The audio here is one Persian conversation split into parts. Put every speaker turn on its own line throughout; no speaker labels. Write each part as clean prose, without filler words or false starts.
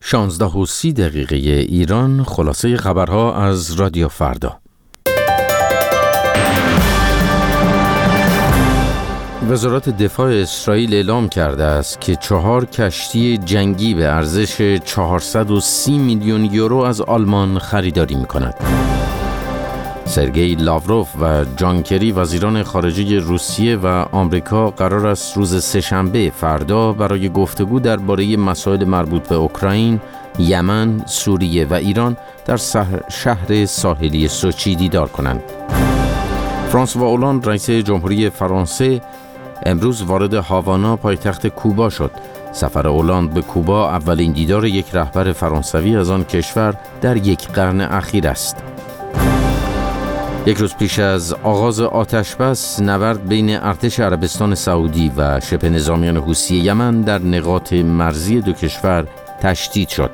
16:30 ایران. خلاصه خبرها از رادیو فردا. وزارت دفاع اسرائیل اعلام کرده است که 4 کشتی جنگی به ارزش 430 میلیون یورو از آلمان خریداری می‌کند. سرگئی لاوروف و جان کری وزیران خارجه روسیه و آمریکا قرار است روز سه‌شنبه فردا برای گفتگو درباره مسائل مربوط به اوکراین، یمن، سوریه و ایران در شهر ساحلی سوچی دیدار کنند. فرانسوا اولاند رئیس جمهوری فرانسه امروز وارد هاوانا پایتخت کوبا شد. سفر اولاند به کوبا اولین دیدار یک رهبر فرانسوی از آن کشور در یک قرن اخیر است. یک روز پیش از آغاز آتشبس، نبرد بین ارتش عربستان سعودی و شبه نظامیان حوثی یمن در نقاط مرزی دو کشور تشدید شد.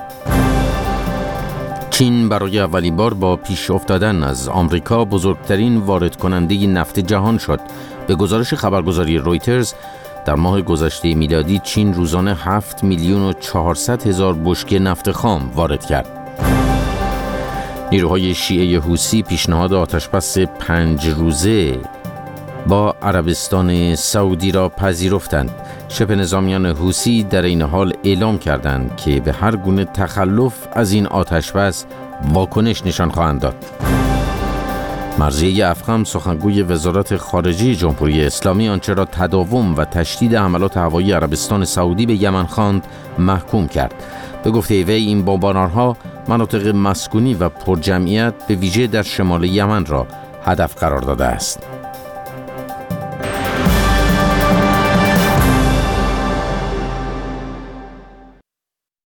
چین برای اولین بار با پیش افتادن از آمریکا بزرگترین وارد کننده نفت جهان شد. به گزارش خبرگزاری رویترز، در ماه گذشته میلادی چین روزانه 7,400,000 بشکه نفت خام وارد کرد. نیروهای شیعه حوثی پیشنهاد آتشبس 5 روزه با عربستان سعودی را پذیرفتند. شبه نظامیان حوثی در این حال اعلام کردند که به هر گونه تخلف از این آتشبس واکنش نشان خواهند داد. مرضیه افخم، سخنگوی وزارت خارجه جمهوری اسلامی، آنچه را تداوم و تشدید حملات هوایی عربستان سعودی به یمن خواند محکوم کرد. به گفته وی این بمباران‌ها مناطق مسکونی و پرجمعیت به ویژه در شمال یمن را هدف قرار داده است.